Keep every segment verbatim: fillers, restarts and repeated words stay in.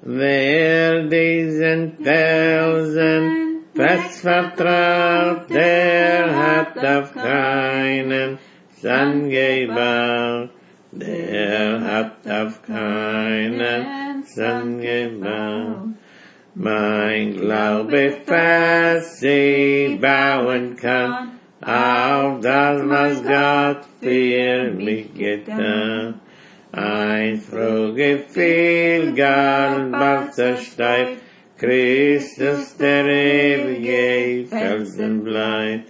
wer diesen Felsen fest vertraut, der hat auf keinen Sand gebaut, der hat auf keinen Sand gebaut. Mein Glaube fest sie bauen kann, auf das, was Gott für mich getan. Ein froh Gefühl, gar bald zerstört, Christus der ewige Felsen bleibt.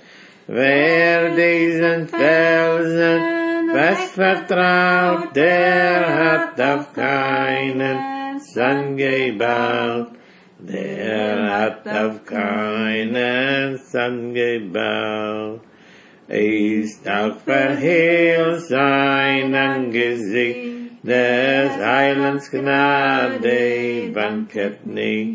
Wer diesen Felsen fest vertraut, der hat auf keinen Sand gebaut, der hat auf keinen Sand gebaut. Ist auch verhehlt sein Angesicht, des Heilands Gnade wankert nicht.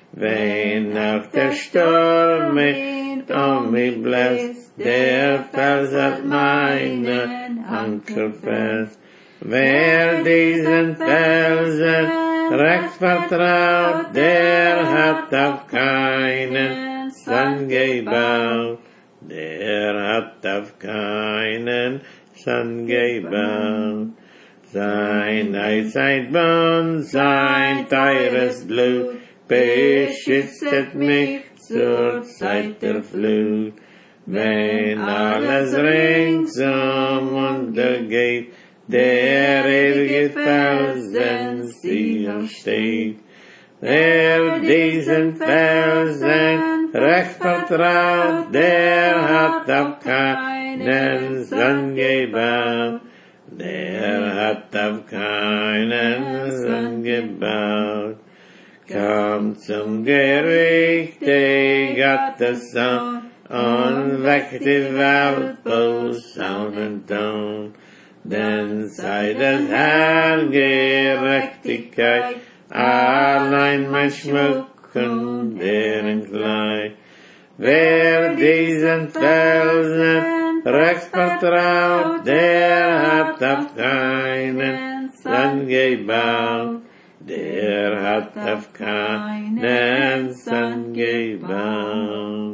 Wenn auch der Sturm mit um mich bläst, der Fels hat meinen Anker fest. Wer diesen Felsen recht vertraut, der hat auf keinen Sand gebaut, der hat auf keinen Sand gebaut. Sein Eid, sein Bund, sein teures Blut beschützt mich zur Zeit der Flut. Wenn alles ringsum untergeht, der ewige Felsen still steht. Wer diesen Felsen recht vertraut, der hat auf keinen Sand gebaut, der hat auf keinen Sand gebaut. Komm zum Gericht, Gottes Sohn, und weck die Welt, Posaun Ton. Denn sei des Herrn Gerechtigkeit, allein mein Schmuck und deren Kleid. Wer diesen Felsen recht vertraut, der hat auf keinen Sand gebaut, der hat auf keinen Sand gebaut.